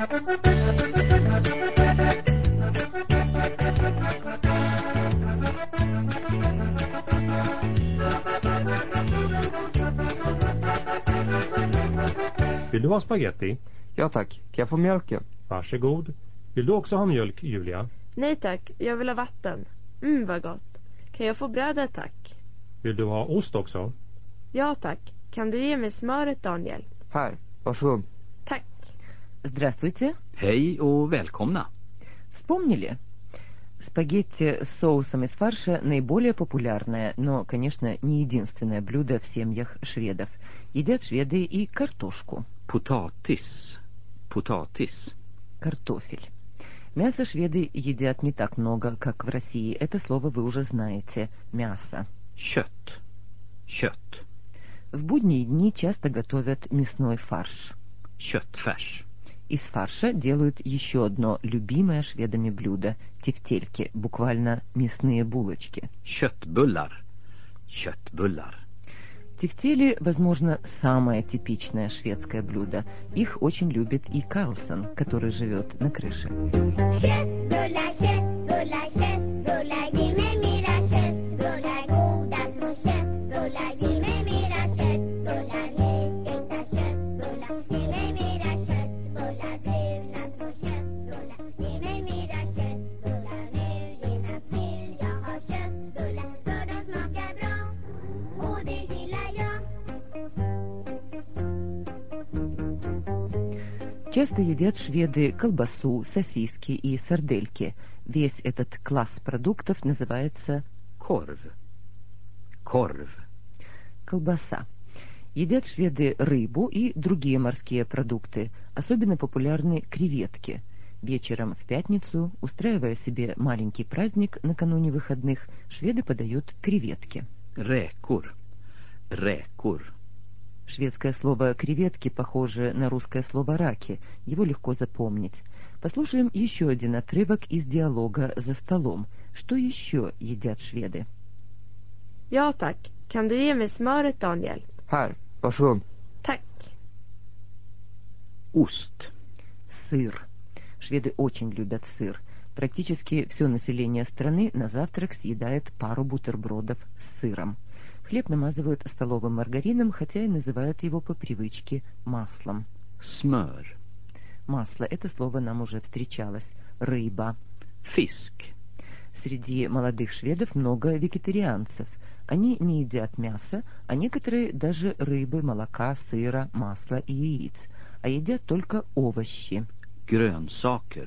Vill du ha spaghetti? Ja tack, kan jag få mjölken? Varsågod. Vill du också ha mjölk, Julia? Nej tack, jag vill ha vatten. Vad gott. Kan jag få brödet tack? Vill du ha ost också? Ja tack. Kan du ge mig smöret, Daniel? Här, varsågod. Tack. Здравствуйте. Hej och välkomna. Вспомнили? Спагетти с соусом из фарша наиболее популярное, но, конечно, не единственное блюдо в семьях шведов. Едят шведы и картошку. Potatis. Potatis. Картофель. Мясо шведы едят не так много, как в России. Это слово вы уже знаете. Мясо. Kött. Kött. В будние дни часто готовят мясной фарш. Köttfärs. Из фарша делают еще одно любимое шведами блюдо – тефтельки, буквально мясные булочки. Köttbullar. Köttbullar. Тефтели, возможно, самое типичное шведское блюдо. Их очень любит и Карлсон, который живет на крыше. Köttbullar, köttbullar, köttbullar, ge mig mera köttbullar, goda små köttbullar, ge mig mera köttbullar, nystekta köttbullar, ge mig mera köttbullar, bruna små köttbullar, ge mig mera köttbullar, nu genast vill jag ha köttbullar, för de smakar bra, och det gillar jag. Часто едят шведы колбасу, сосиски и сардельки. Весь этот класс продуктов называется Korv. Korv. колбаса. Едят шведы рыбу и другие морские продукты. Особенно популярны креветки. Вечером в пятницу, устраивая себе маленький праздник накануне выходных, шведы подают креветки. Räkor. Räkor. Шведское слово «креветки» похоже на русское слово «раки». Его легко запомнить. Послушаем еще один отрывок из диалога «За столом». Что еще едят шведы? Ja tack. Kan du ge mig smöret, Daniel? Här, varsågod. Tack. Ost. Сыр. Шведы очень любят сыр. Практически все население страны на завтрак съедает пару бутербродов с сыром. Хлеб намазывают столовым маргарином, хотя и называют его по привычке маслом. Smör. Масло – это слово нам уже встречалось. Рыба. Fisk. Среди молодых шведов много вегетарианцев. Они не едят мясо, а некоторые даже рыбы, молока, сыра, масла и яиц, а едят только овощи. Grönsaker.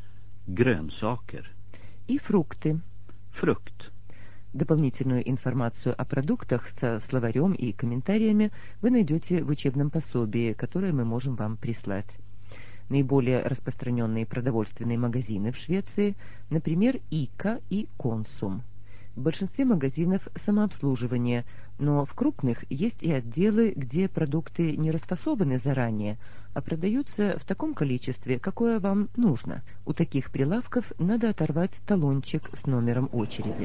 Grönsaker. И фрукты. Frukt. Дополнительную информацию о продуктах со словарем и комментариями вы найдете в учебном пособии, которое мы можем вам прислать. Наиболее распространенные продовольственные магазины в Швеции, например, Ика и Консум. В большинстве магазинов самообслуживание, но в крупных есть и отделы, где продукты не расфасованы заранее, а продаются в таком количестве, какое вам нужно. У таких прилавков надо оторвать талончик с номером очереди.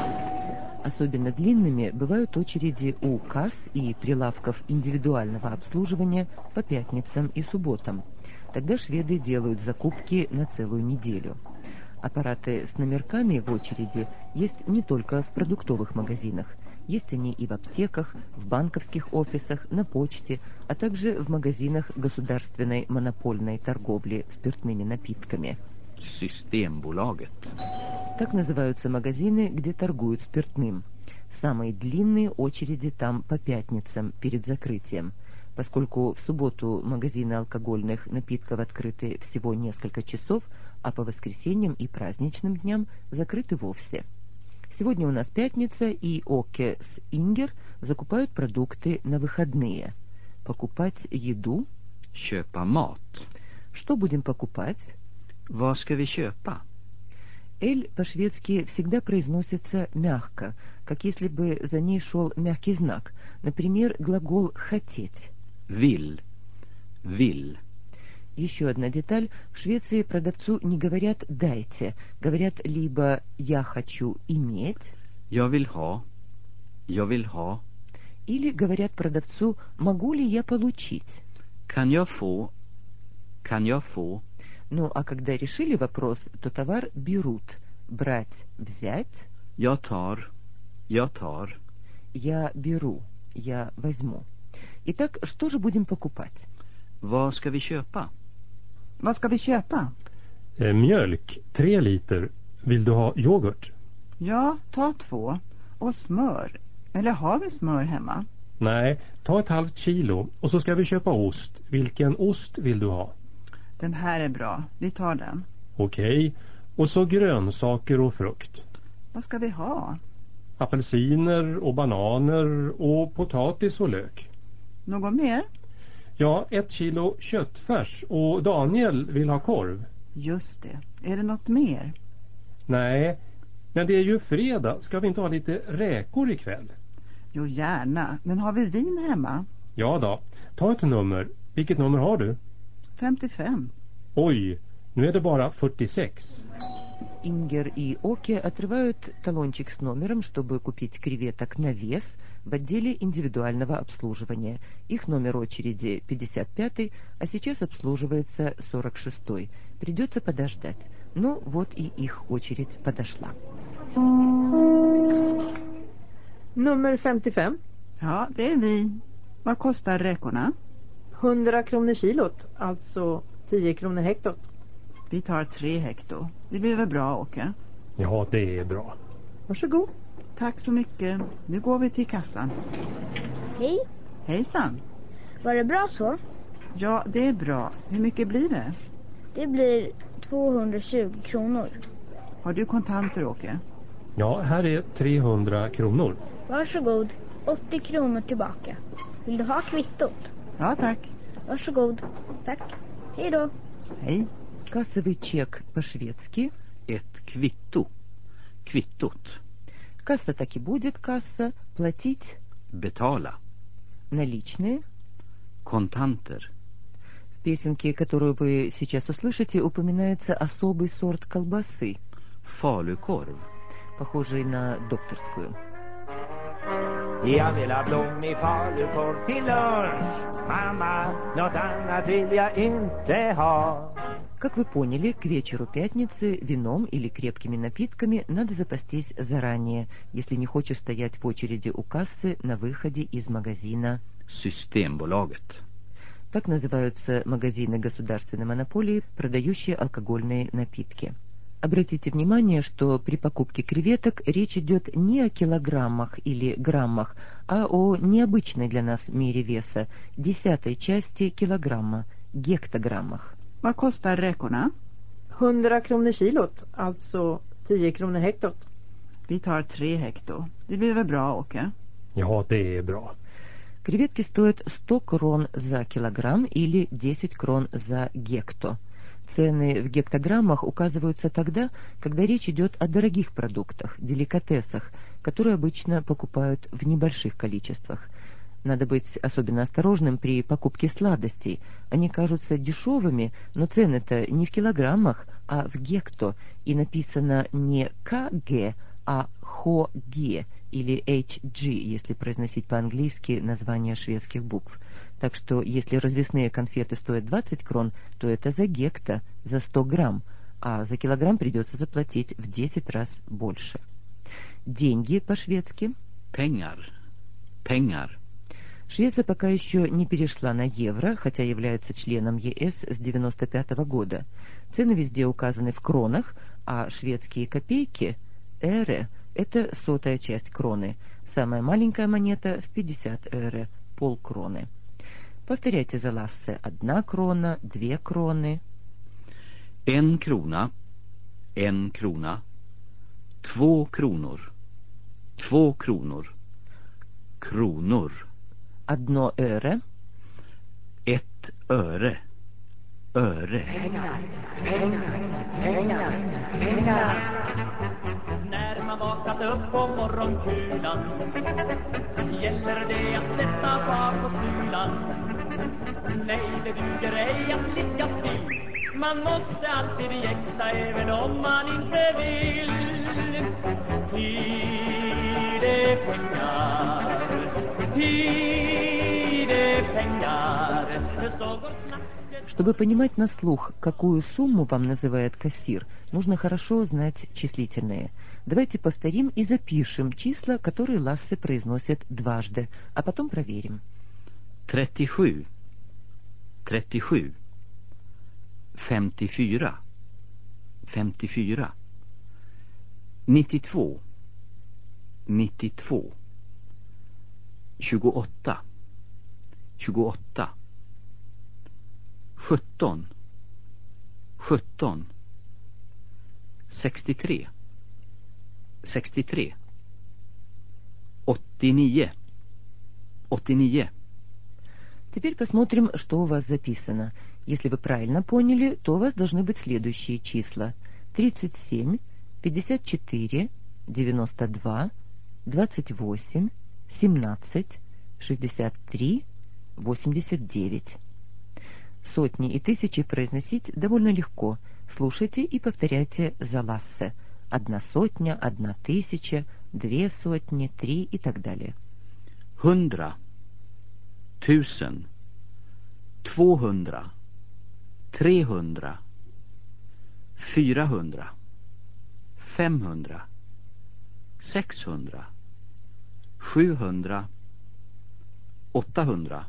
Особенно длинными бывают очереди у касс и прилавков индивидуального обслуживания по пятницам и субботам. Тогда шведы делают закупки на целую неделю. Аппараты с номерками в очереди есть не только в продуктовых магазинах. Есть они и в аптеках, в банковских офисах, на почте, а также в магазинах государственной монопольной торговли спиртными напитками. Systembolaget. Так называются магазины, где торгуют спиртным. Самые длинные очереди там по пятницам перед закрытием. Поскольку в субботу магазины алкогольных напитков открыты всего несколько часов, а по воскресеньям и праздничным дням закрыты вовсе. Сегодня у нас пятница, и Оке с Ингер закупают продукты на выходные. Покупать еду? Köpa mat. Что будем покупать? Vad ska vi köpa? «Эль» по-шведски всегда произносится мягко, как если бы за ней шел мягкий знак. Например, глагол «хотеть». Vill. Vill. Еще одна деталь. В Швеции продавцу не говорят «дайте». Говорят либо «я хочу иметь». Jag vill ha. Jag vill ha. Или говорят продавцу «могу ли я получить». Kan jag få? Kan jag få? Ну, а когда решили вопрос, то товар берут. Брать, взять. Jag tar. Jag tar. Я беру. Я возьму. Итак, что же будем покупать? Vad ska vi köpa? Vad ska vi köpa? Mjölk, 3 liter. Vill du ha yoghurt? Ja, ta 2. Och smör. Eller har vi smör hemma? Nej, ta 1/2 kilo. Och så ska vi köpa ost. Vilken ost vill du ha? Den här är bra. Vi tar den. Okej. Och så grönsaker och frukt. Vad ska vi ha? Apelsiner och bananer och potatis och lök. Något mer? Ja, 1 kilo köttfärs och Daniel vill ha korv. Just det. Är det något mer? Nej, men det är ju fredag. Ska vi inte ha lite räkor ikväll? Jo, gärna. Men har vi vin hemma? Ja då, ta ett nummer. Vilket nummer har du? 55. Oj, nu är det bara 46. Ингер и Оке отрывают талончик с номером, чтобы купить креветок на вес в отделе индивидуального обслуживания. Их номер очереди 55, а сейчас обслуживается 46. Придется подождать. Ну, вот и их очередь подошла. Nummer 55. Ja, det är vi. Vad kostar räkorna? 100 kronor kilot, alltså 10 kronor hektot. Vi tar 3 hekto. Det blir väl bra, Åke? Ja, det är bra. Varsågod. Tack så mycket. Nu går vi till kassan. Hej, Hejsan. var det bra så? Ja, det är bra. Hur mycket blir det? Det blir 220 kronor. Har du kontanter, Åke? Ja, här är 300 kronor. Varsågod, 80 kronor tillbaka. Vill du ha kvittot? Ja, tack. Varsågod. Tack. Hej då. Hej. Кассовый чек по-шведски. Ett kvitto. Kvittot. Касса так и будет касса. Платить. Betala. Наличные. Kontanter. В песенке, которую вы сейчас услышите, упоминается особый сорт колбасы, Falukorv. похожий на докторскую. Jag vill ha blommig falukorv till lunch. Mamma, något annat vill jag inte ha. Как вы поняли, к вечеру пятницы вином или крепкими напитками надо запастись заранее, если не хочешь стоять в очереди у кассы на выходе из магазина. Systembolaget. Так называются магазины государственной монополии, продающие алкогольные напитки. Обратите внимание, что при покупке креветок речь идет не о килограммах или граммах, а о необычной для нас мере веса, 10-й части килограмма, гектограммах. Vad kostar räkorna? 100 kronor kilot, alltså 10 kronor hektot. Vi tar 3 hekto. Det blir väl bra, Åke? Ja, det är bra. Креветки стоят 100 крон за килограмм или 10 крон за гекто. Цены в гектограммах указываются тогда, когда речь идет о дорогих продуктах, деликатесах, которые обычно покупают в небольших количествах. Надо быть особенно осторожным при покупке сладостей. Они кажутся дешевыми, но цены-то не в килограммах, а в гекто, и написано не КГ, а ХОГ или HG, если произносить по-английски название шведских букв. Так что если развесные конфеты стоят 20 крон, то это за гекто, за 100 грамм, а за килограмм придется заплатить в 10 раз больше. Деньги по-шведски. Pengar. Pengar. Швеция пока еще не перешла на евро, хотя является членом ЕС с 1995 года. Цены везде указаны в кронах, а шведские копейки, эре, это 100-я часть кроны. Самая маленькая монета в 50 эре, полкроны. Повторяйте за Лассе: 1 крона, 2 кроны. 1 krona. 1 krona. 2 kronor. 2 kronor. Kronor. 1 öre. 1 öre. Öre. När man vaknat upp på morgonkulan gäller det att sätta fart på sulan. Nej, det duger ej att ligga still. Man måste alltid jäkta även om man inte vill. Tid är pengar. Tid är pengar. Så går snacket Чтобы понимать на слух, какую сумму вам называет кассир, нужно хорошо знать числительные. Давайте повторим и запишем числа, которые Лассе произносит дважды, а потом проверим. 37, 37, 54, 54, 92, 92, 28, 28, 17, 17, 63, 63, 89, 89. Теперь посмотрим, что у вас записано. Если вы правильно поняли, то у вас должны быть следующие числа: 37, 54, 92, 28, 17, 63, 89. Сотни и тысячи произносить довольно легко. Слушайте и повторяйте за Лассе. 1 сотня, 1000, 2 сотни, 3 и так далее. 100, 1000, 200, 300, 400, 500, 600, 700, 800,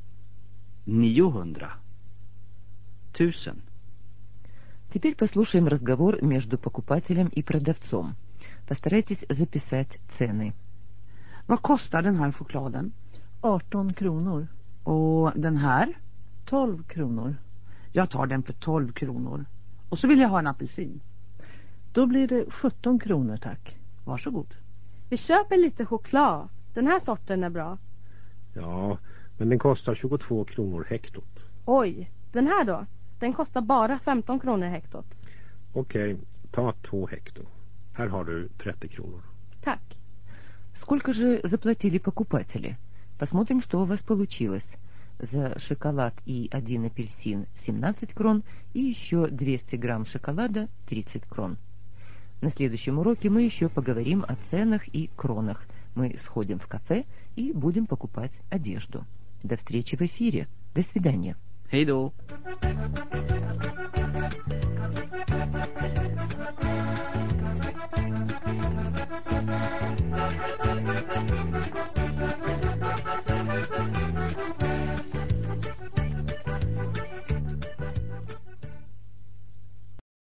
900, 1000. Теперь послушаем разговор между покупателем и продавцом. Постарайтесь записать цены. Vad kostar den här chokladen? 18 kronor. Och den här? 12 kronor. Jag tar den för 12 kronor. Och så vill jag ha en apelsin. Då blir det 17 kronor, tack. Varsågod. Vi köper lite choklad. Den här sorten är bra. Ja, men den kostar 22 kronor hektot. Oj, den här då? Den kostar bara 15 kronor hektot. Okej, ta 2 hekto. Här har du 30 kronor. Tack. Сколько же заплатили покупатели? Посмотрим, что у вас получилось. За шоколад и 1 апельсин 17 крон и еще 200 грамм шоколада 30 крон. На следующем уроке мы еще поговорим о ценах и кронах. Мы сходим в кафе и будем покупать одежду. До встречи в эфире. До свидания. Hej då!